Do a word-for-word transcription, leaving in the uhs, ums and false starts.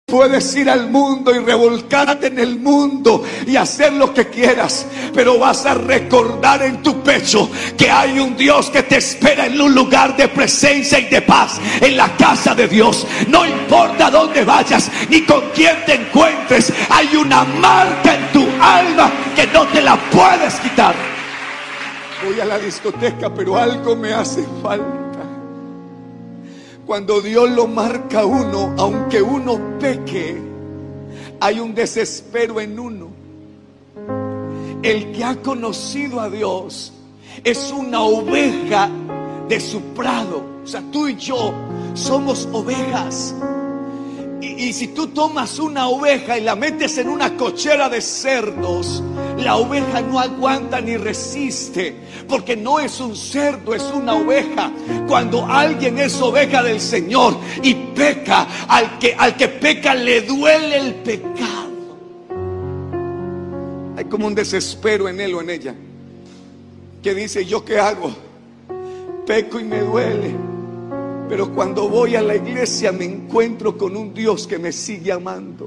Puedes ir al mundo y revolcarte en el mundo y hacer lo que quieras, pero vas a recordar en tu pecho que hay un Dios que te espera en un lugar de presencia y de paz, en la casa de Dios. No importa dónde vayas ni con quién te encuentres, hay una marca en tu alma que no te la puedes quitar. Voy a la discoteca, pero algo me hace falta. Cuando Dios lo marca a uno, aunque uno peque, hay un desespero en uno. El que ha conocido a Dios es una oveja de su prado. O sea, tú y yo somos ovejas. Y, y si tú tomas una oveja y la metes en una cochera de cerdos, la oveja no aguanta ni resiste, porque no es un cerdo, es una oveja. Cuando alguien es oveja del Señor y peca, al que, al que peca le duele el pecado. Hay como un desespero en él o en ella, que dice: ¿yo qué hago? Peco y me duele, pero cuando voy a la iglesia me encuentro con un Dios que me sigue amando.